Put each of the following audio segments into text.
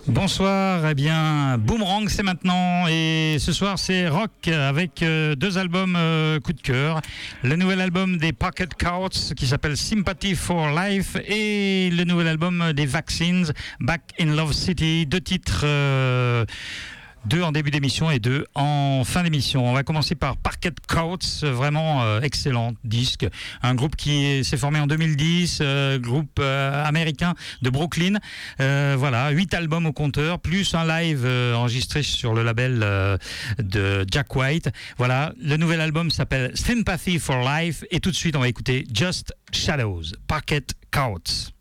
Bonsoir, eh bien Boomerang c'est maintenant et ce soir c'est rock avec deux albums coup de cœur. Le nouvel album des Pocket Courts qui s'appelle Sympathy for Life et le nouvel album des Vaccines, Back in Love City. Deux titres, deux en début d'émission et deux en fin d'émission. On va commencer par Pocket Courts, vraiment excellent disque. Un groupe qui s'est formé en 2010, groupe américain de Brooklyn. Voilà, 8 albums au compteur, plus un live enregistré sur le label de Jack White. Voilà, le nouvel album s'appelle Sympathy for Life et tout de suite on va écouter Just Shadows, Pocket Courts.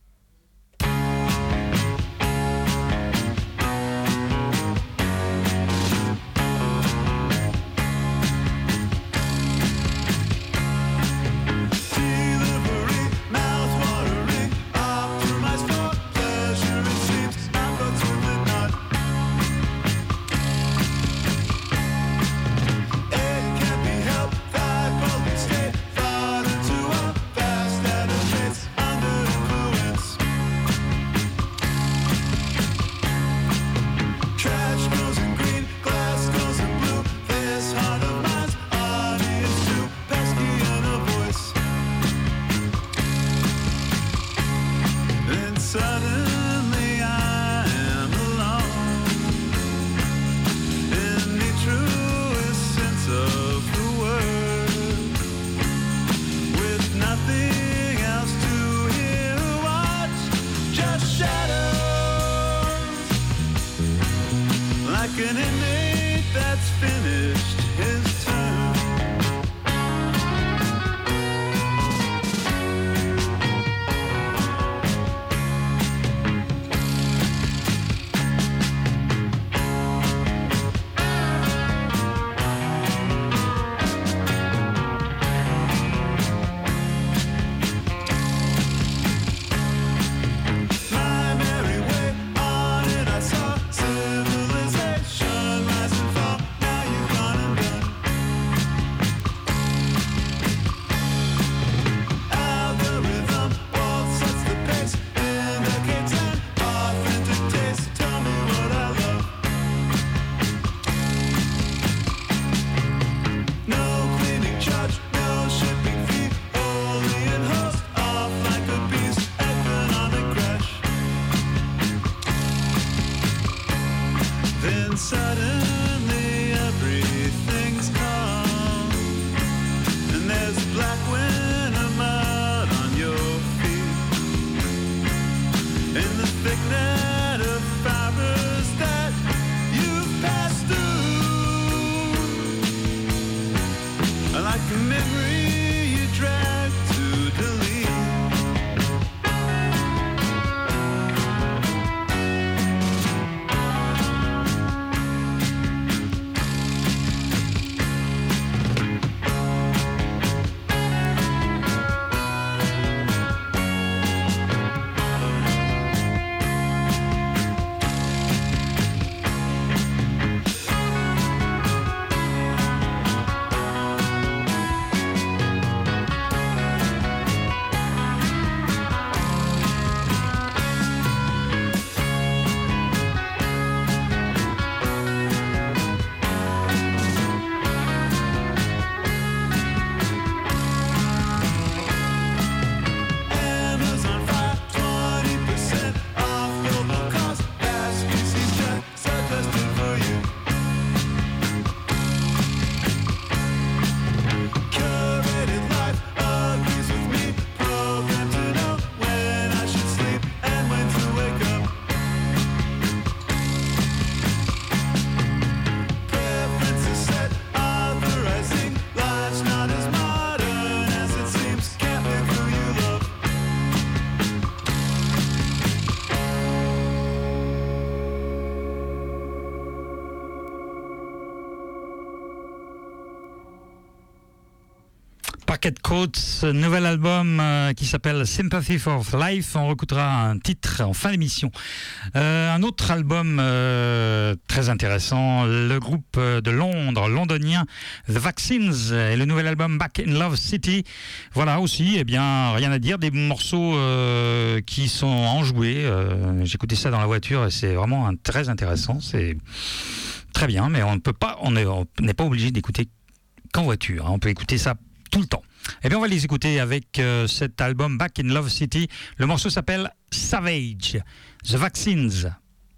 Parquet Coats, nouvel album qui s'appelle Sympathy for Life. On recoutera un titre en fin d'émission. Un autre album très intéressant, le groupe de Londres, londonien The Vaccines, et le nouvel album Back in Love City. Voilà aussi, eh bien, rien à dire, des morceaux qui sont enjoués. J'écoutais ça dans la voiture et c'est vraiment très intéressant. C'est très bien, mais on n'est pas obligé d'écouter qu'en voiture. On peut écouter ça tout le temps. Eh bien, on va les écouter avec cet album Back in Love City. Le morceau s'appelle Savage, The Vaccines.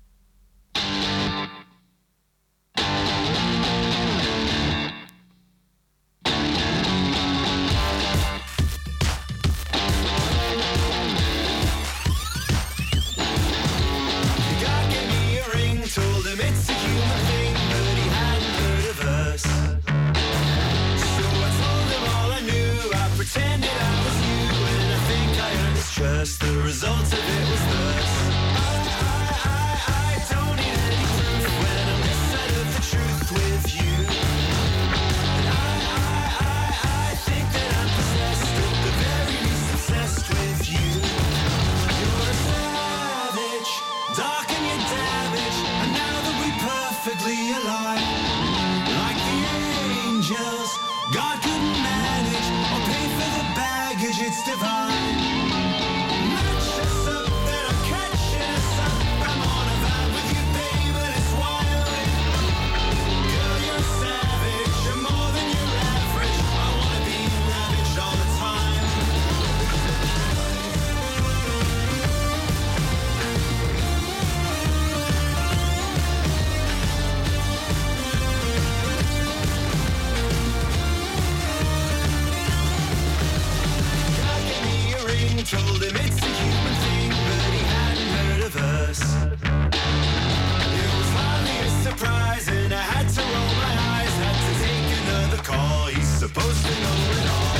Just the result of it was thus. I don't need any proof when I'm inside of the truth with you. And I think that I'm possessed, at the very least obsessed with you. You're a savage, dark and you're damaged, and now that we perfectly align, like the angels, God couldn't manage or pay for the baggage, it's divine. Told him it's a human thing, but he hadn't heard of us. It was hardly a surprise, and I had to roll my eyes, had to take another call. He's supposed to know it all.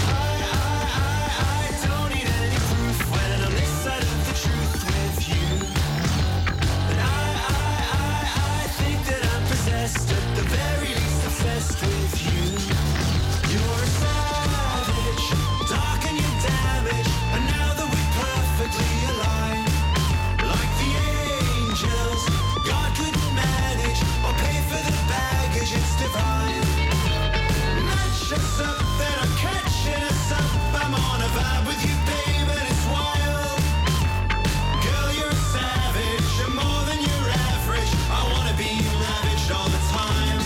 I don't need any proof when I'm this side of the truth with you. And I think that I'm possessed, at the very least obsessed with you. You're a savage, dark and you're damaged, and now that we're perfectly aligned, like the angels, God couldn't manage or pay for the baggage, it's divine. Match us up, then I'm catching us up. I'm on a vibe with you, babe, and it's wild. Girl, you're a savage, you're more than your average. I wanna be lavish all the time.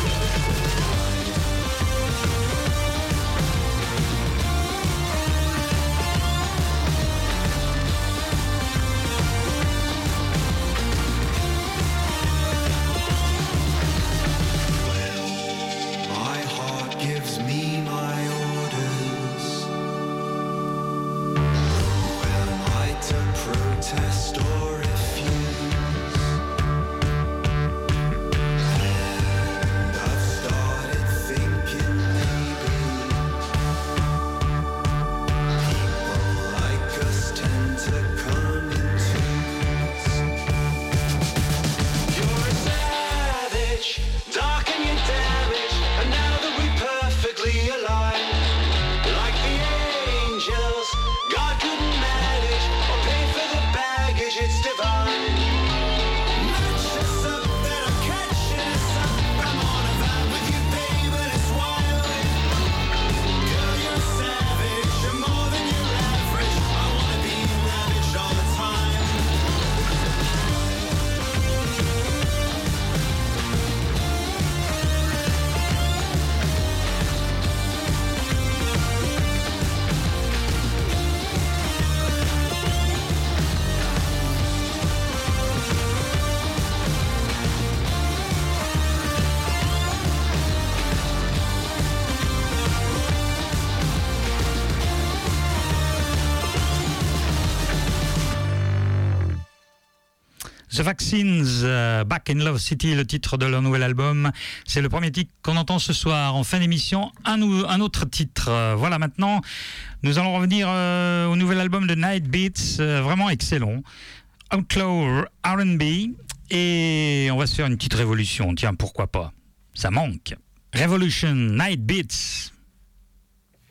My heart gives me my orders. Who am I to protest or refuse? And I've started thinking maybe people like us tend to come in twos. You're a savage, dark and you're damaged, and now that we perfectly align, like the angels, God couldn't manage or pay for the baggage, it's divine. Match us up, then I'm catching us up. I'm on a vibe with you, babe, and it's wild. Girl, you're a savage, you're more than your average. I wanna be lavish all the time. The Vaccines, Back in Love City, le titre de leur nouvel album. C'est le premier titre qu'on entend ce soir. En fin d'émission, un autre titre. Voilà, maintenant, nous allons revenir au nouvel album de Night Beats, vraiment excellent. Outlaw R&B. Et on va se faire une petite révolution. Tiens, pourquoi pas? Ça manque. Revolution, Night Beats.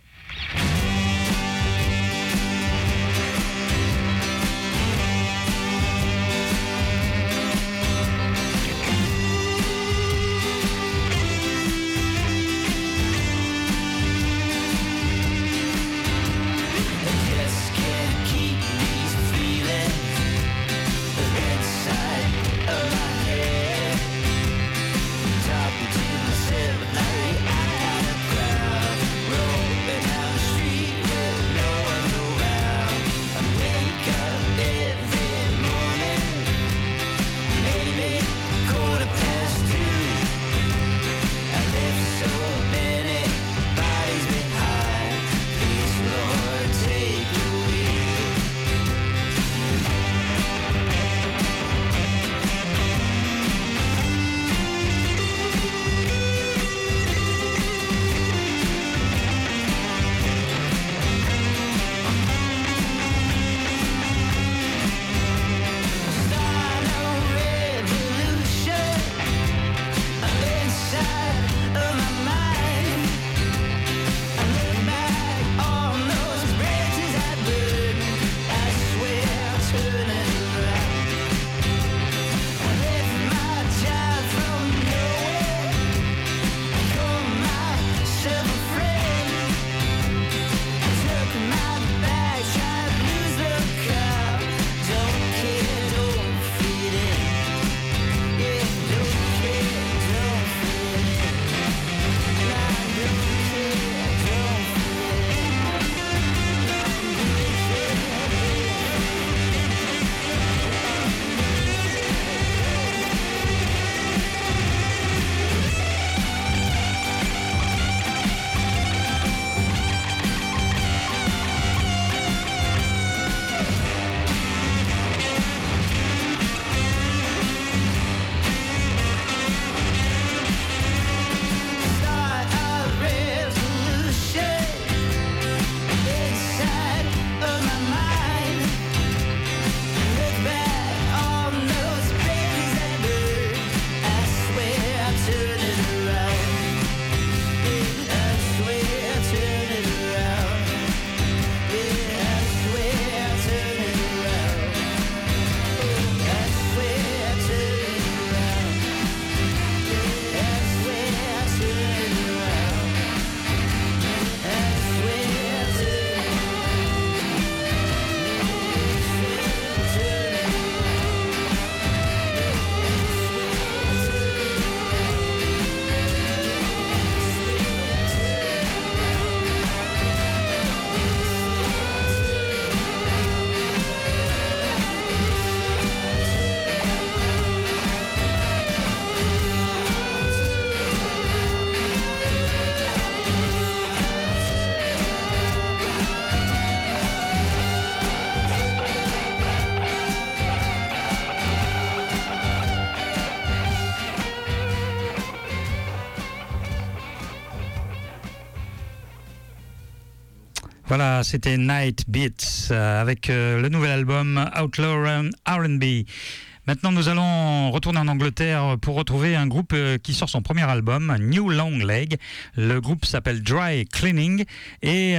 Voilà, c'était Night Beats avec le nouvel album Outlaw R&B. Maintenant, nous allons retourner en Angleterre pour retrouver un groupe qui sort son premier album, New Long Leg. Le groupe s'appelle Dry Cleaning et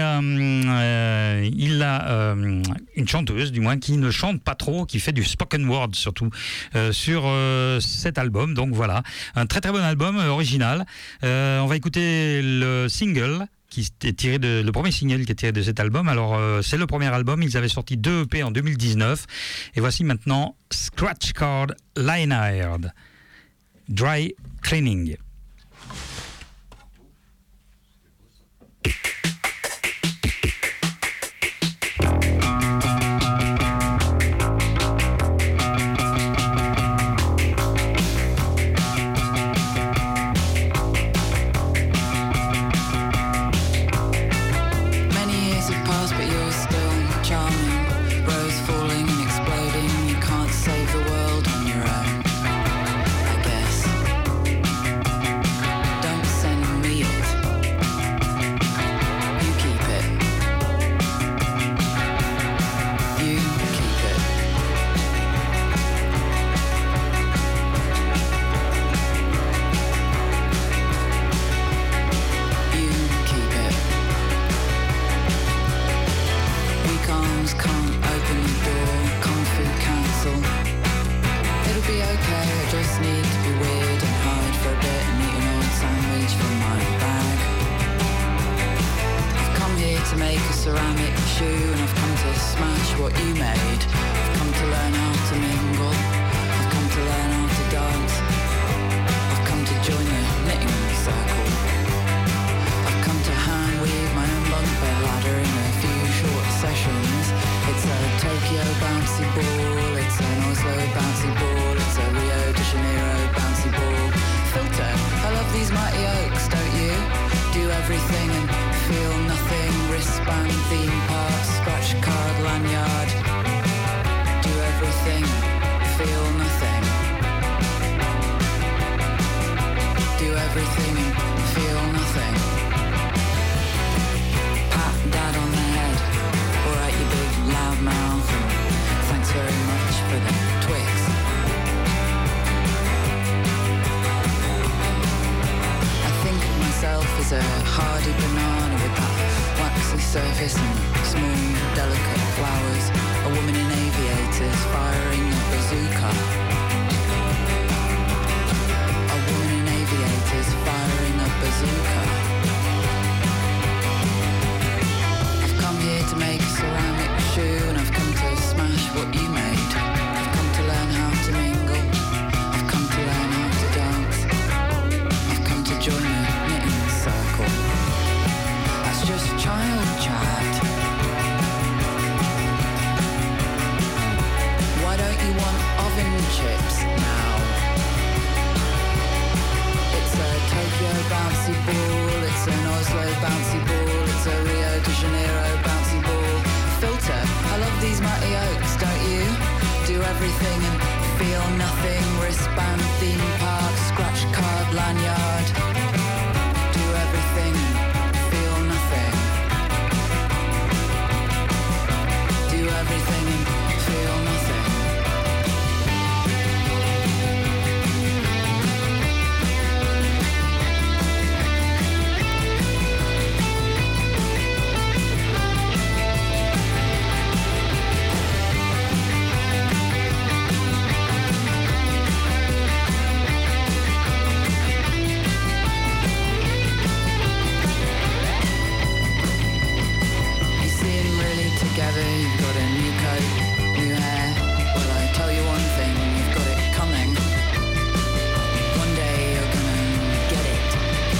il a une chanteuse, du moins, qui ne chante pas trop, qui fait du spoken word surtout sur cet album. Donc voilà, un très très bon album original. On va écouter le single qui est tiré le premier single qui est tiré de cet album. Alors c'est le premier album, ils avaient sorti 2 EP en 2019 et voici maintenant Scratch Card Lionheart, Dry Cleaning. Save the world on your own, I guess. everything, feel nothing. Do everything and feel nothing. Pat dad on the head, alright you big loud mouth, and thanks very much for the Twix. I think of myself as a hardy banana with that waxy surface and small, delicate flowers. A woman in aviators firing a bazooka. A woman in aviators firing a bazooka. I've come here to make a ceramic shoe, and I've come to smash what you made. I've come to learn how to mingle. I've come to learn how to dance. I've come to join a knitting circle. That's just child chat. Why don't you want oven chips now? It's a Tokyo bouncy ball, it's an Oslo bouncy ball, it's a Rio de Janeiro bouncy ball. Filter, I love these mighty oaks, don't you? Do everything and feel nothing. Wristband, theme park, scratch card, lanyard. Do everything and feel nothing. Do everything and feel nothing. You seem really together, you've got a new coat, new hair. Well, I tell you one thing, you've got it coming. One day you're gonna get it.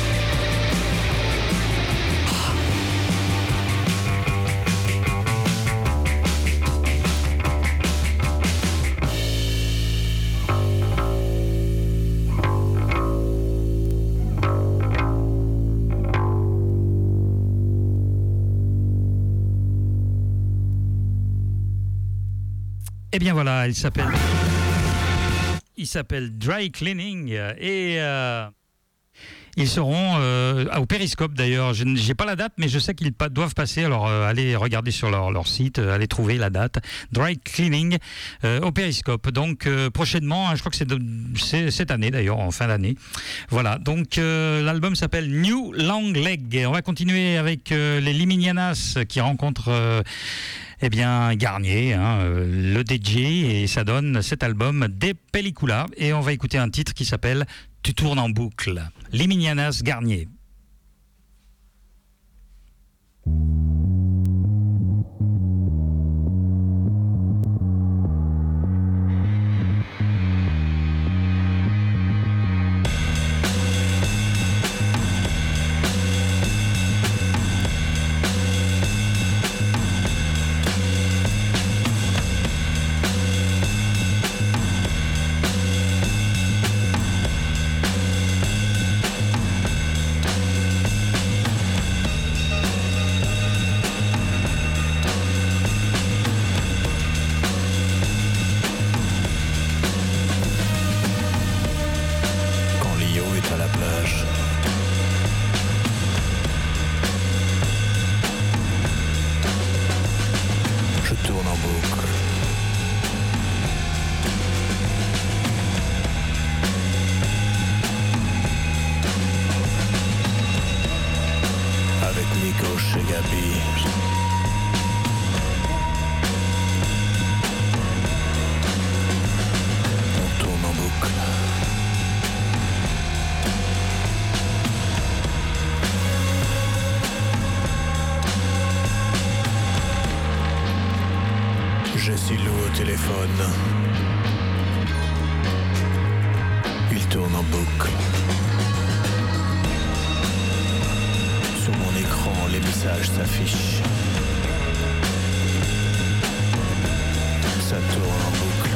Eh bien voilà, il s'appelle Dry Cleaning et ils seront au Périscope d'ailleurs. Je n'ai pas la date, mais je sais qu'ils doivent passer. Alors allez regarder sur leur site, allez trouver la date. Dry Cleaning au Périscope. Donc prochainement, je crois que c'est cette année d'ailleurs, en fin d'année. Voilà. Donc l'album s'appelle New Long Leg. Et on va continuer avec les Liminianas qui rencontrent. Eh bien, Garnier, le DJ, et ça donne cet album Des Pellicula. Et on va écouter un titre qui s'appelle Tu tournes en boucle. Liminianas Garnier. Je suis Lou au téléphone. Il tourne en boucle. Sur mon écran, les messages s'affichent. Ça tourne en boucle.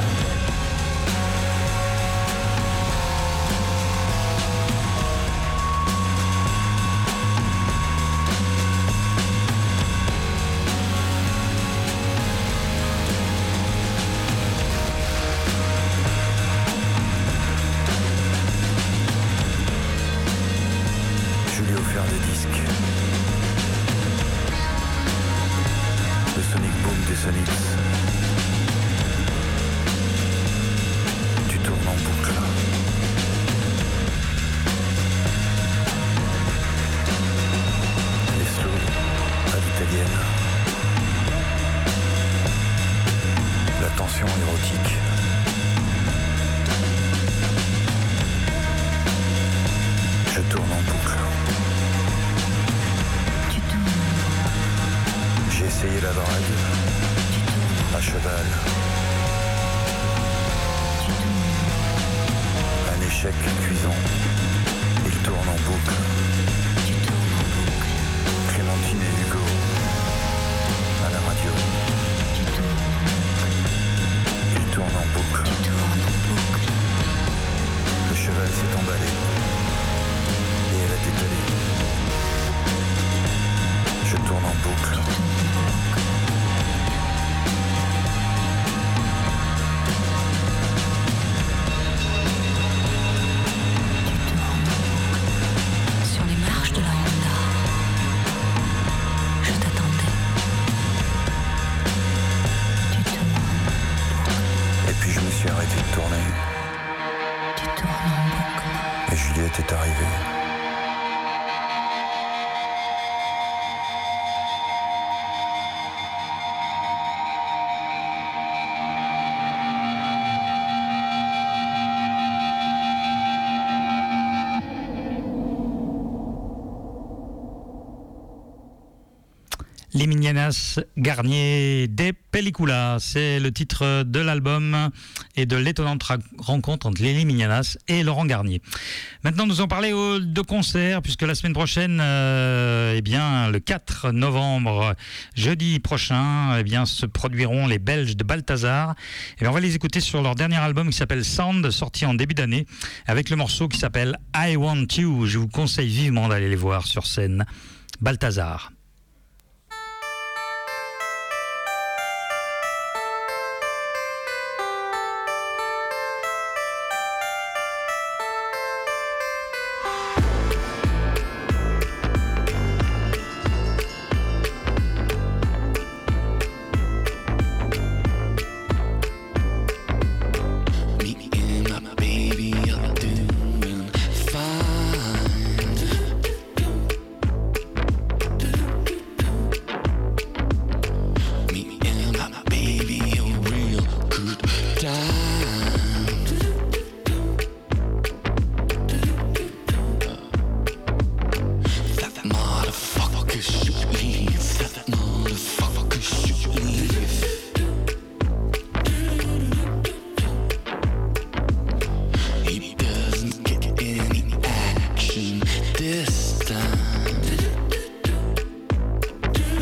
échec cuisant. Il tourne en boucle. Clémentine et Hugo à la radio. Il tourne en boucle. Le cheval s'est emballé et elle a détalé. Je tourne en boucle. Sur les marches de la Honda, je t'attendais. Tu tournes, Et puis je me suis arrêté de tourner tu tournes en boucle. et Juliette est arrivée. Les Minianas Garnier des Pelliculas, c'est le titre de l'album et de l'étonnante rencontre entre les Minianas et Laurent Garnier. Maintenant, nous allons parler de concerts, puisque la semaine prochaine, le 4 novembre, jeudi prochain, se produiront les Belges de Balthazar. Et on va les écouter sur leur dernier album qui s'appelle Sound, sorti en début d'année, avec le morceau qui s'appelle I Want You. Je vous conseille vivement d'aller les voir sur scène. Balthazar.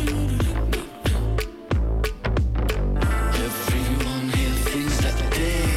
Everyone here thinks that they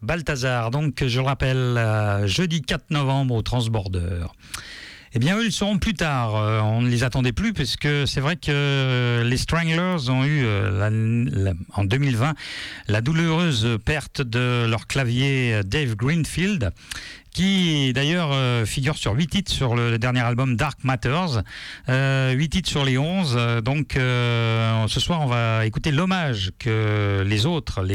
Balthazar. Donc, je le rappelle, jeudi 4 novembre au Transborder. Eh bien, eux, ils seront plus tard. On ne les attendait plus, puisque c'est vrai que les Stranglers ont eu, en 2020, la douloureuse perte de leur clavier Dave Greenfield, qui d'ailleurs figure sur 8 titres sur le dernier album Dark Matters, 8 titres sur les 11. Donc ce soir, on va écouter l'hommage que les autres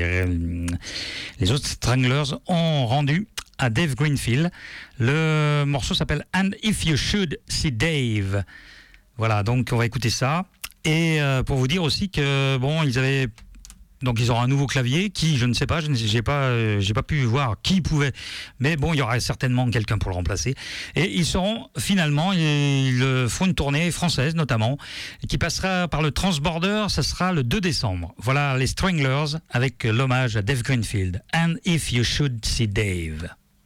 Stranglers ont rendu à Dave Greenfield. Le morceau s'appelle And If You Should See Dave. Voilà, donc on va écouter ça. Et pour vous dire aussi que bon, ils auront un nouveau clavier qui, je ne sais pas, j'ai pas pu voir qui pouvait, mais bon, il y aura certainement quelqu'un pour le remplacer. Et ils seront finalement, ils font une tournée française notamment, qui passera par le Transborder, ça sera le 2 décembre. Voilà les Stranglers avec l'hommage à Dave Greenfield. And If You Should See Dave.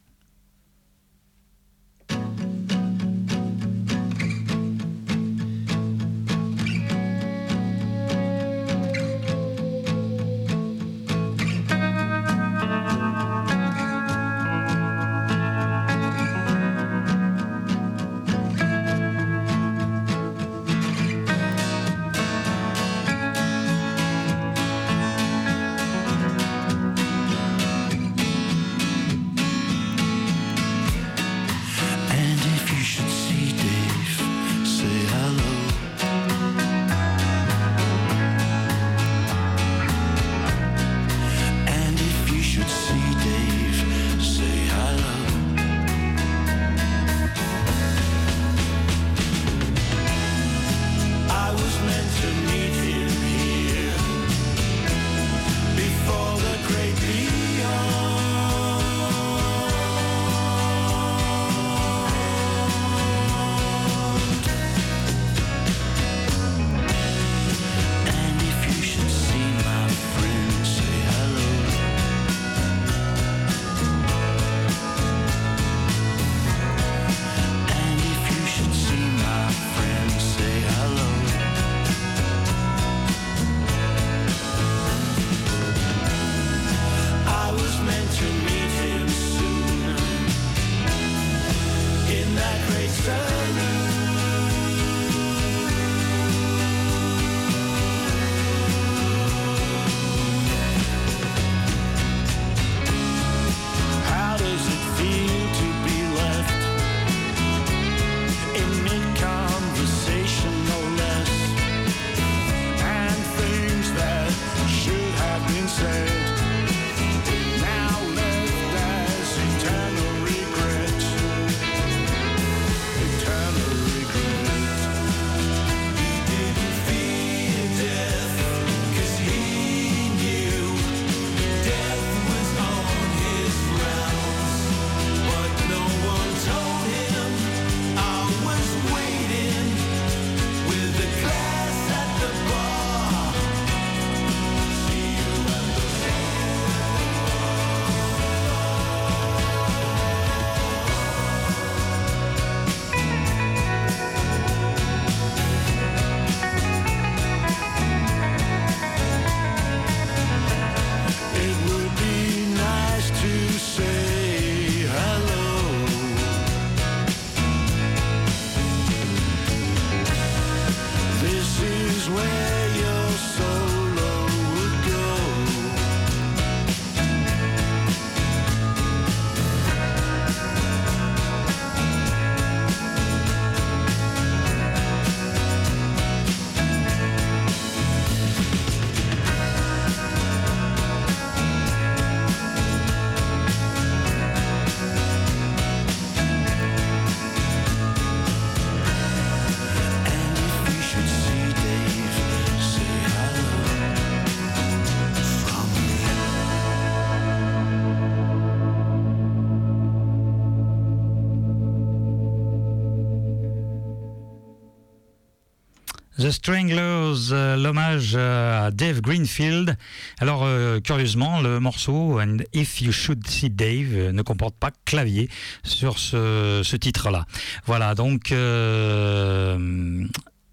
The Stranglers, l'hommage à Dave Greenfield. Alors, curieusement, le morceau And If You Should See Dave ne comporte pas clavier sur ce titre-là. Voilà, donc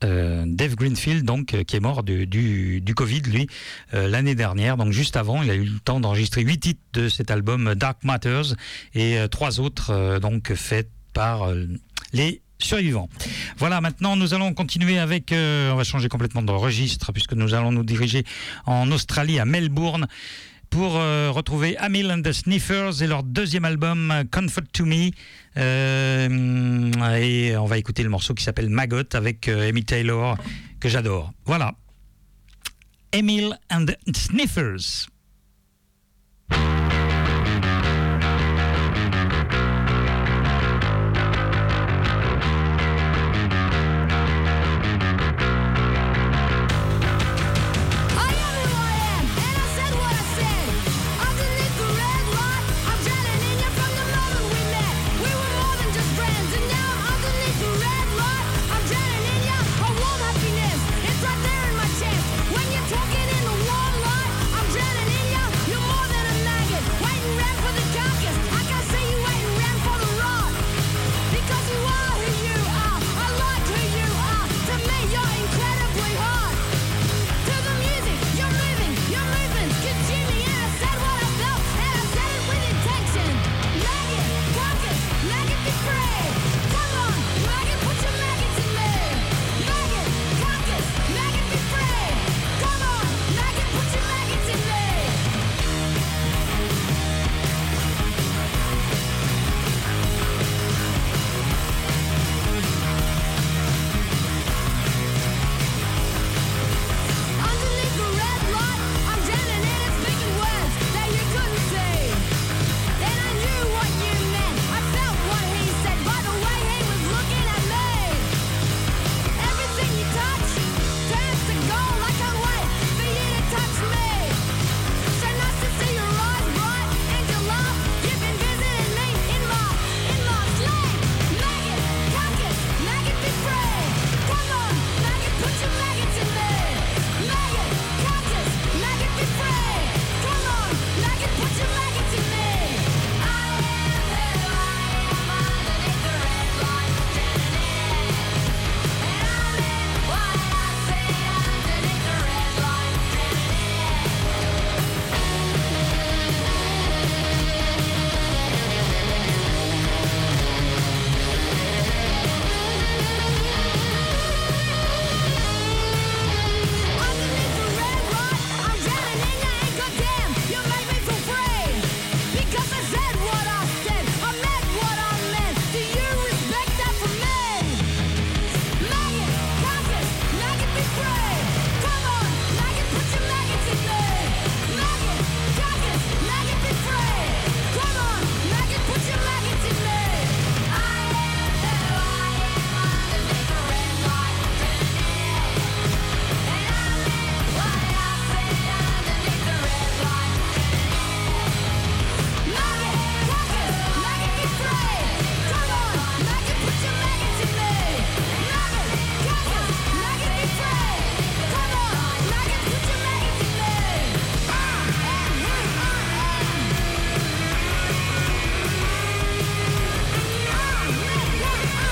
Dave Greenfield, donc, qui est mort du Covid, lui, l'année dernière. Donc, juste avant, il a eu le temps d'enregistrer 8 titres de cet album Dark Matters et 3 autres, donc, faits par les survivants. Voilà, maintenant, nous allons continuer avec... on va changer complètement de registre, puisque nous allons nous diriger en Australie, à Melbourne, pour retrouver Amyl and the Sniffers et leur deuxième album Comfort to Me. Et on va écouter le morceau qui s'appelle Maggot avec Amy Taylor, que j'adore. Voilà. Amyl and the Sniffers. Talking in the warm light, I'm drowning in ya. You're more than a maggot, waiting round for the carcass. I can see you waiting round for the rot, because you are who you are. I like who you are. To me, you're incredibly hot. To the music, you're moving, your movements consume me. And I said what I felt, and I said it with intention. Maggot, carcass, maggot, be free. Come on, maggot, put your maggots in me. Maggot, carcass, maggot, be free. Come on, maggot, put your maggots in me. Underneath the red light, I'm drowning in it, speaking words that you couldn't see. And I knew what you meant, I felt what he said by the way he was looking at me. Everything you touch turns to gold, I can't wait for you to touch me. So nice to see your eyes bright and your laugh. You've been visiting me in my sleep. Maggot, carcass, maggot, be free. Come on, maggot, put your maggots in me. Maggot, carcass, maggot, be free. Come on, maggot, put your maggots in me. I am who I am underneath the red light, drowning in it. And I'm in what I see underneath the red light, drowning in it. Underneath the red light, I'm drowning in ya, and goddamn, you make me feel free. Because I said what I said, I meant what I meant. Do you respect that from me? Maggot, carcass, maggot, be free. Come on, maggot, put your maggots in me. Maggot, carcass, maggot, be free. Come on, maggot, put your maggots in me. I am who I am underneath the red light, drowning in it. And I'm in what I see underneath the red light, maggot, carcass, maggot, be free. Come on, maggot, put your maggots in me. Maggot, carcass, maggot, be free. Come on, maggot, put your maggots in me. I am who I am. I meant what I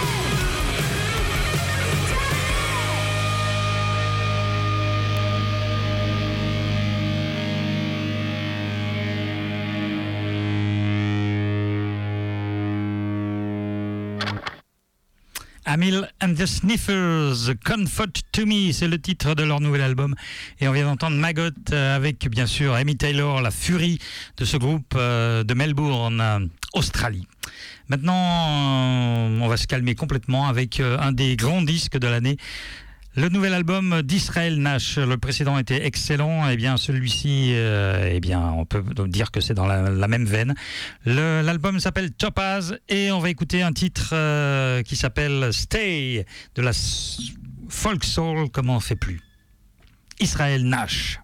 Amyl and the Sniffers, Comfort to Me, c'est le titre de leur nouvel album. Et on vient d'entendre Maggot avec, bien sûr, Amy Taylor, la furie de ce groupe de Melbourne, Australie. Maintenant, on va se calmer complètement avec un des grands disques de l'année. Le nouvel album d'Israël Nash, le précédent était excellent, et bien celui-ci, on peut dire que c'est dans la même veine. L'album s'appelle Topaz et on va écouter un titre qui s'appelle Stay, de la folk soul comme on ne fait plus. Israël Nash.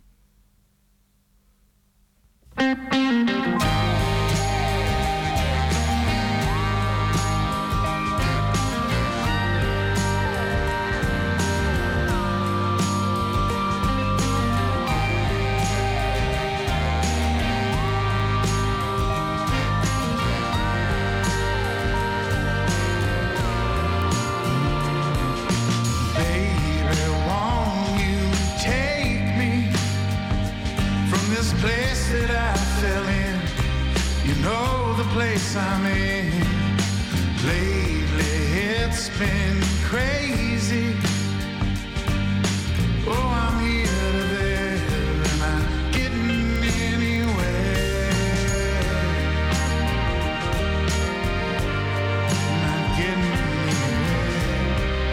Baby, mess I'm in. Lately it's been crazy. Oh, I'm here to there, and I'm getting anywhere. Not getting anywhere.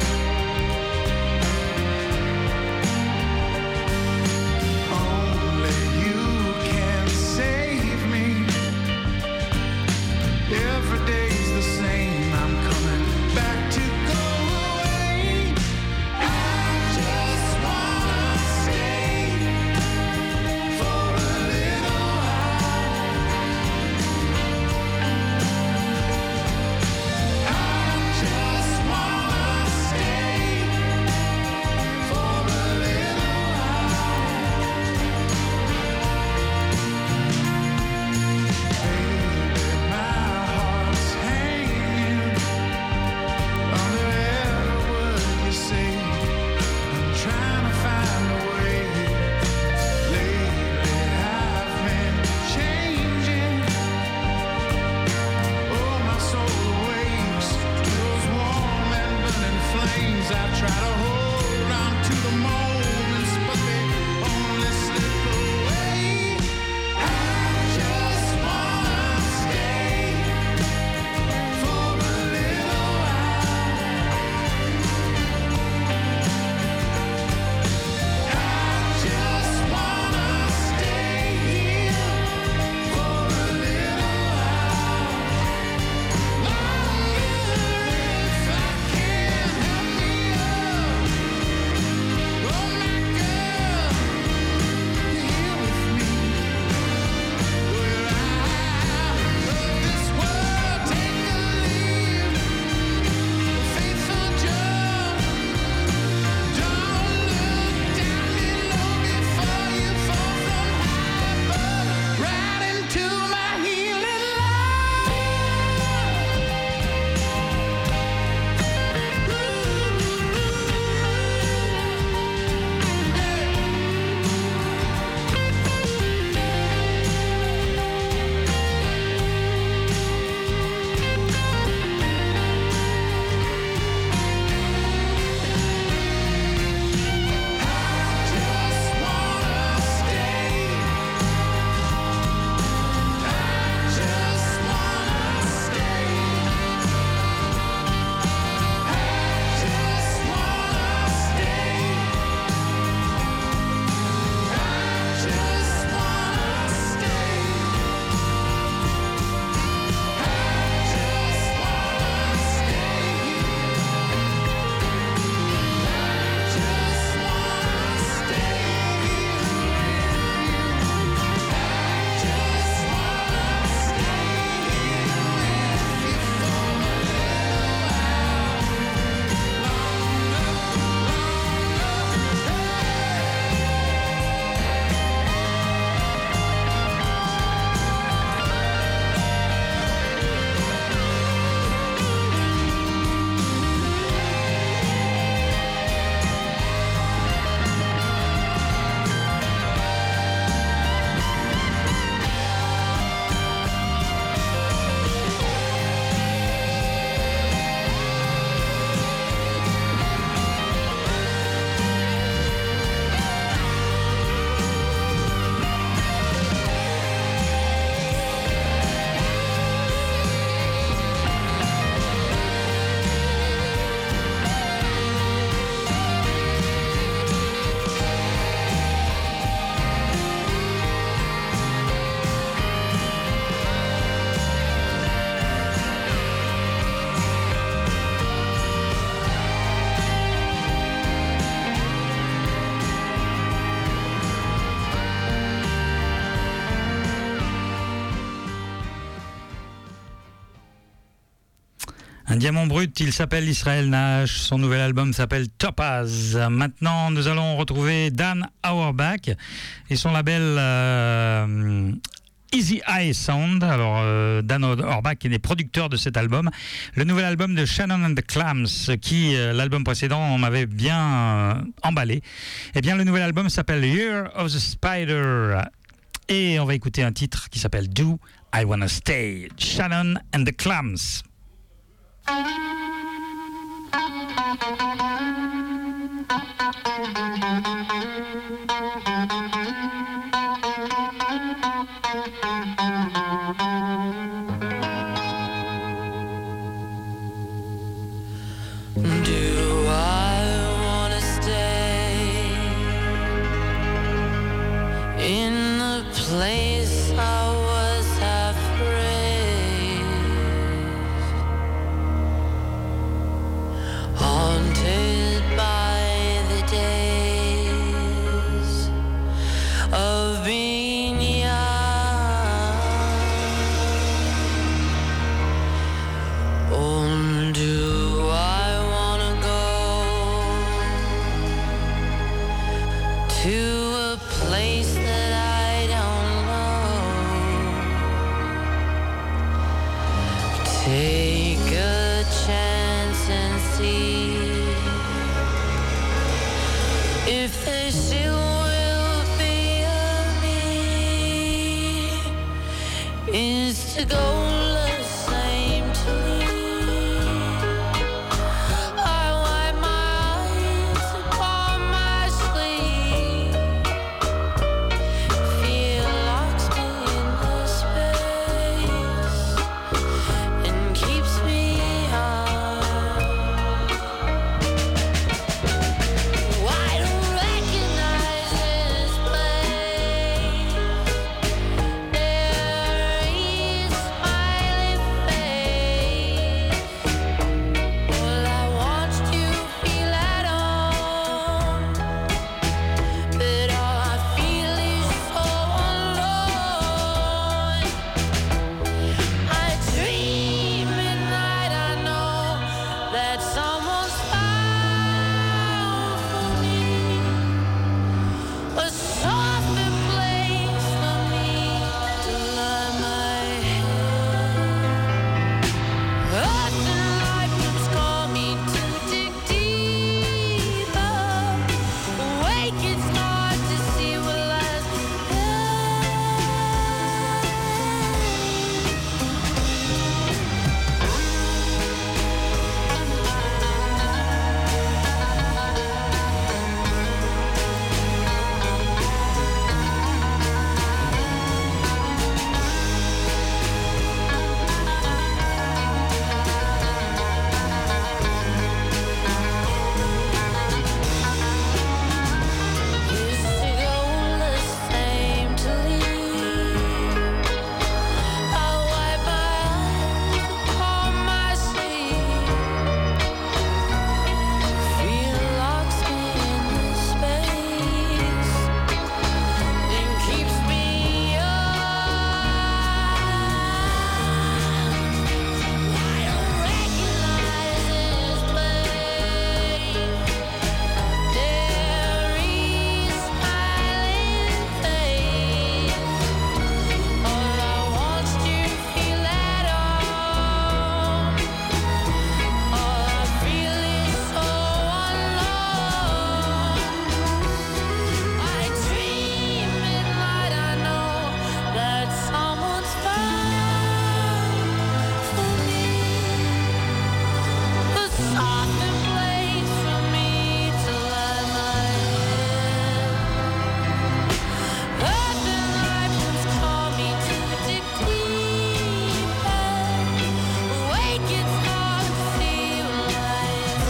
Only you can save me. Every day's the same. I'm coming back to go away. I just wanna stay for a little while. I just wanna stay for a little while. Baby, my heart's hanging under every word you say. I'm trying to find a way. Lately I've been changing. Oh, my soul awakes to those warm and burning flames. I try to hold on to the moments, but they only slip away. I just wanna stay for a little while. I just wanna stay here for a little while. Longer if I can. Help me up. Oh, my girl, you're here with me. We're out of this world. Take a leave. Faith or joy. Don't look down below before you fall from high, but right into my healing just wanna stay. I just wanna stay. I just wanna stay. I just wanna stay. I just wanna stay. Un diamant brut, il s'appelle Israel Nash, son nouvel album s'appelle Topaz. Maintenant, nous allons retrouver Dan Auerbach et son label Easy Eye Sound. Alors, Dan Auerbach est producteur de cet album. Le nouvel album de Shannon and the Clams, qui, l'album précédent, m'avait bien emballé. Eh bien, le nouvel album s'appelle Year of the Spider. Et on va écouter un titre qui s'appelle Do I Wanna Stay, Shannon and the Clams. Do I wanna stay in the place I was half raised, haunted by the days of being young? Or do I wanna go to a place that I don't know? Take a chance and see if there still will be a me. Is to go the same to leave? I wipe my eyes upon my sleeve. Fear locks me in the space and keeps me out. I don't recognize this place. There is smiling face. Well, I want to feel at home, but all I feel is so alone. I dream at night, I know that someone's found for me a softer place for me to lie my head. Earth and light winds call me to dig deeper. Awake, it's hard to see what lies Used to go the same to leave. I wipe my eyes upon my sleeve. Fear locks me in the space and keeps me young. I don't recognize this place. There is smiling face. All I want's to feel at home. All I feel is so alone. I dream at night, I know that someone's found for me a softer place for me to lie my head. Earth and light winds call me to dig deeper. Awake, it's hard to see what lies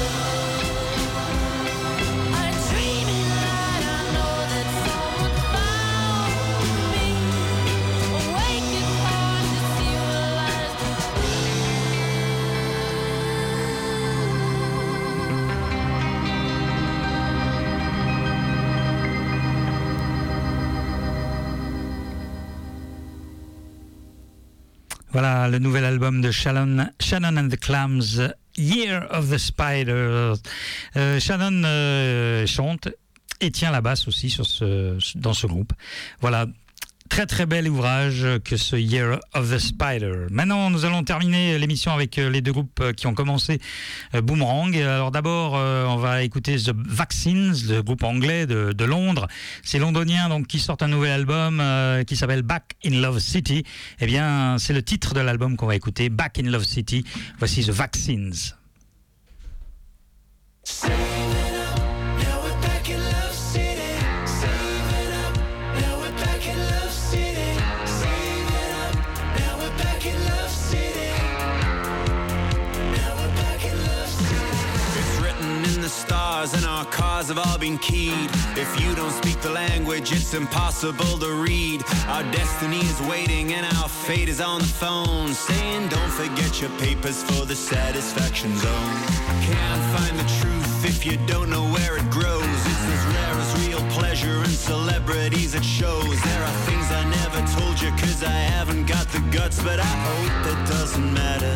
ahead. I dream at night, I know that someone's found me. Awake, it's hard to see what lies Voilà le nouvel album de Shannon and the Clams, Year of the Spider. Shannon chante et tient la basse aussi dans ce groupe. Voilà, Très très bel ouvrage que ce Year of the Spider. Maintenant, nous allons terminer l'émission avec les deux groupes qui ont commencé Boomerang. Alors d'abord, on va écouter The Vaccines, le groupe anglais de Londres. C'est londonien donc qui sort un nouvel album qui s'appelle Back in Love City. Eh bien, c'est le titre de l'album qu'on va écouter, Back in Love City. Voici The Vaccines. Save it up, now we're back in Love City. Save it up, now we're back in Love City. Save it up, now we're back in Love City. Now we're back in Love City. It's written in the stars and our cars have all been keyed. If you don't speak the language, it's impossible to read. Our destiny is waiting and our fate is on the phone, saying don't forget your papers for the satisfaction zone. Can't find the truth if you don't know where it grows. It's as rare as real pleasure and celebrities it shows. There are things I never told you cause I haven't got the guts, but I hope it doesn't matter.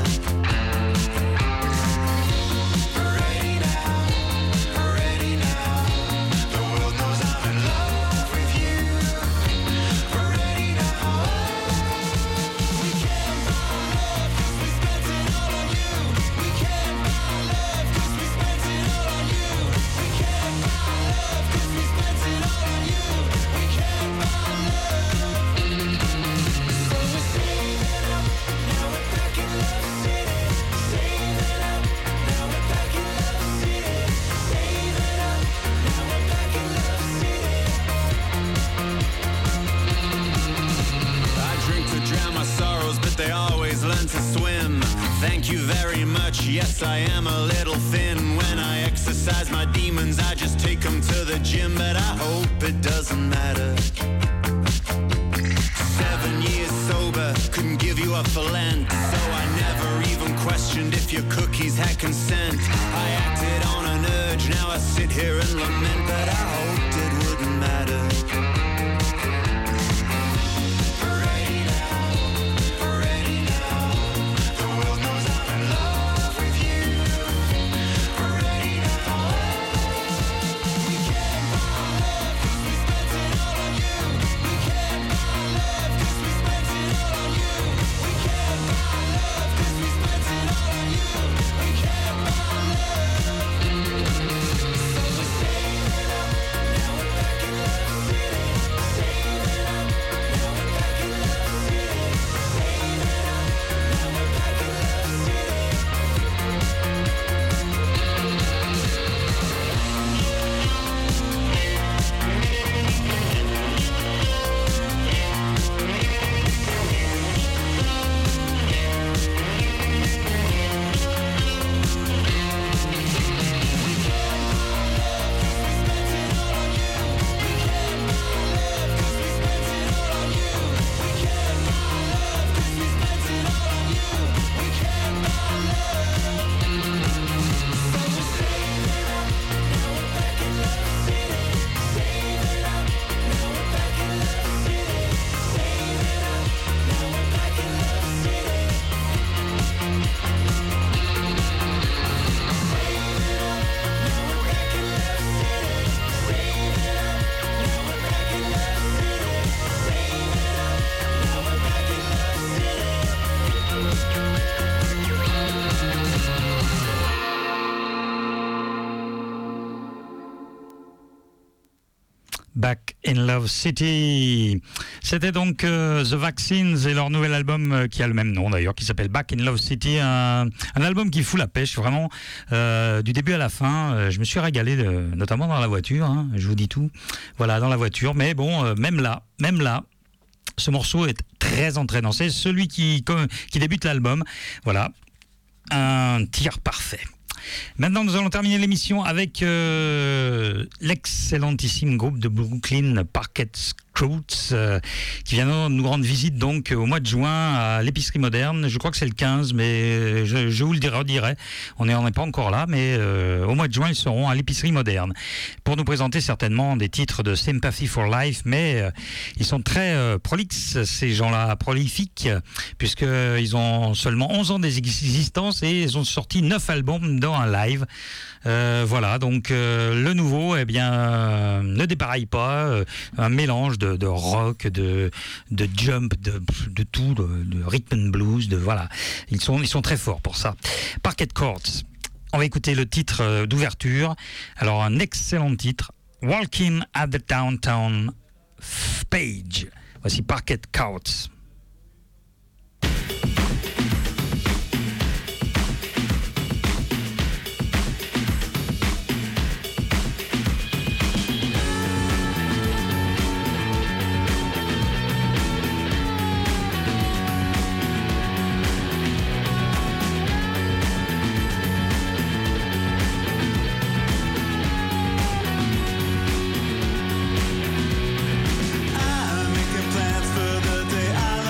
They always learn to swim. Thank you very much. Yes, I am a little thin. When I exercise my demons, I just take them to the gym. But I hope it doesn't matter. 7 years sober, couldn't give you up for Lent. So I never even questioned if your cookies had consent. I acted on an urge, now I sit here and lament. But I hoped it wouldn't matter. Back in Love City. C'était donc The Vaccines et leur nouvel album qui a le même nom d'ailleurs, qui s'appelle Back in Love City. Un album qui fout la pêche vraiment du début à la fin. Je me suis régalé, notamment dans la voiture, hein, je vous dis tout. Voilà, dans la voiture. Mais bon, même là, ce morceau est très entraînant. C'est celui qui débute l'album. Voilà, un tir parfait. Maintenant, nous allons terminer l'émission avec l'excellentissime groupe de Brooklyn, Parquet Scouts, qui vient nous rendre visite donc au mois de juin à l'épicerie moderne. Je crois que c'est le 15, mais je vous le redirai. On n'est pas encore là, mais au mois de juin, ils seront à l'épicerie moderne pour nous présenter certainement des titres de Sympathy for Life, mais ils sont très prolixes, ces gens-là, prolifiques, puisqu'ils ont seulement 11 ans d'existence et ils ont sorti 9 albums dans un live. Voilà, donc le nouveau, eh bien, ne dépareille pas, un mélange de rock, de jump, de tout, de rhythm and blues, voilà. Ils sont très forts pour ça. Parquet Courts. On va écouter le titre d'ouverture. Alors, un excellent titre, Walking at the Downtown Page. Voici Parquet Courts. I'm making plans for the day I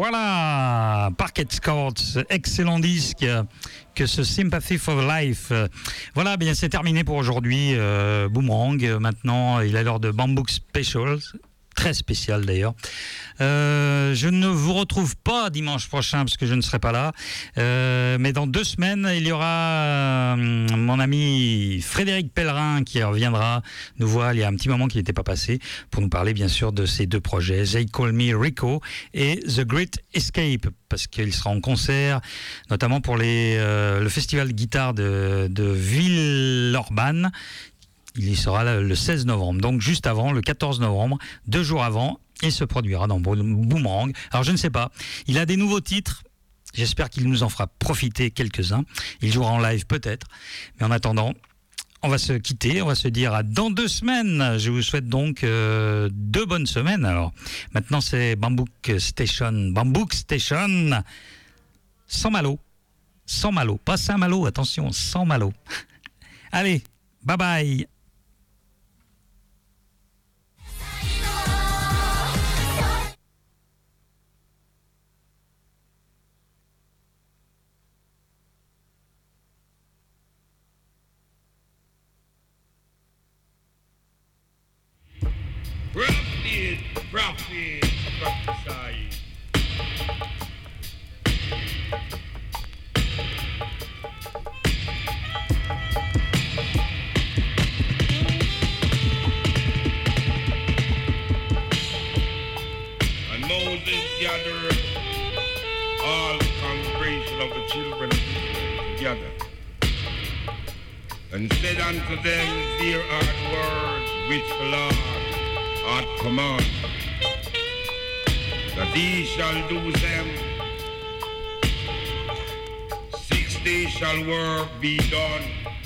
Voilà, Parquet Courts, excellent disque que ce Sympathy for Life. Voilà, bien c'est terminé pour aujourd'hui. Boomerang, maintenant il est l'heure de Bambouk Specials. Très spécial d'ailleurs. Je ne vous retrouve pas dimanche prochain parce que je ne serai pas là. Mais dans 2 semaines, il y aura mon ami Frédéric Pellerin qui reviendra nous voir. Il y a un petit moment qu'il n'était pas passé pour nous parler bien sûr de ces 2 projets, They Call Me Rico et The Great Escape, parce qu'il sera en concert, notamment pour le festival de guitare de Villeurbanne. Il y sera le 16 novembre, donc juste avant, le 14 novembre, 2 jours avant, il se produira dans Boomerang. Alors je ne sais pas, il a des nouveaux titres, j'espère qu'il nous en fera profiter quelques-uns. Il jouera en live peut-être, mais en attendant, on va se quitter, on va se dire à dans 2 semaines. Je vous souhaite donc 2 bonnes semaines. Alors maintenant c'est Bambouk Station, sans Malo, pas Saint-Malo, attention, sans Malo. Allez, bye bye. Prophet, prophesy. And Moses gathered all the congregation of the children of Israel together, and said unto them, Here are the words which the Lord hath commanded, that ye shall do them. 6 days shall work be done,